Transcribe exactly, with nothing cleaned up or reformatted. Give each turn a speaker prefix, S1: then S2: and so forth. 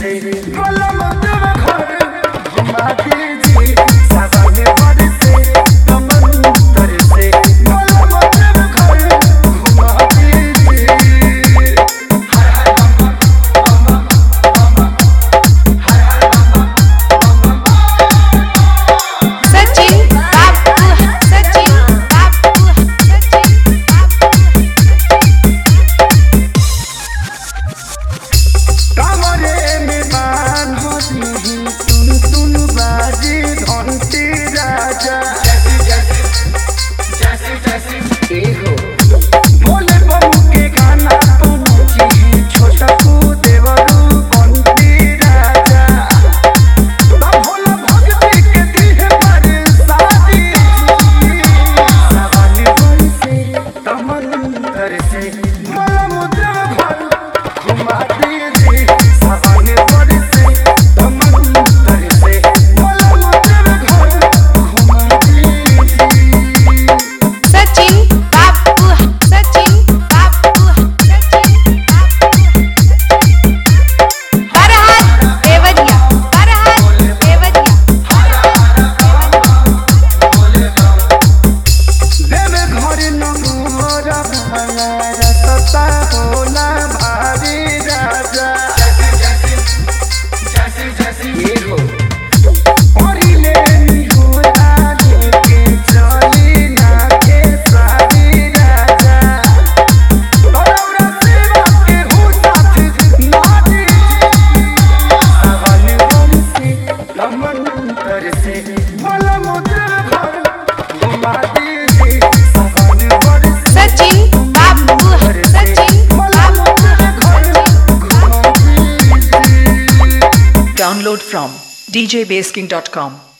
S1: से कलम देव घर घुमा दीजिए सावन भर से कमंतर से कलम देव घर घुमा दीजिए। हर हर बम बम बम हर हर बम बम
S2: सचिन बापू सचिन बापू सचिन
S1: कमरे में बान होती तुन तुन बाजी घंटी राजा ए हो भोले बबू के गाना तो नची छोटा को देवरू घंटी राजा तब भोला भक्ति के दिल पर शादी सावन भर से कमंतर से मलम देव घर घुमा दीजिए सावन भर से कमंतर से मलम देव घर घुमा दीजिए।
S2: सचिन बापू सचिन बापू सचिन बरहात देवरिया बरहात देवरिया
S1: देव घर नमोर भाला रसता होला भारी राजा ये हो ओरिले निहुरा लेके चली ना के सारी राजा बरौरा सेवा के हो साथ ना दीजिए सावन भर से कमंतर से मलम देव घर घुमा दीजिए सावन भर से
S2: सचिन बापू सचिन
S1: मलम देव घर घुमा दीजिए।
S3: Download from d j base king dot com.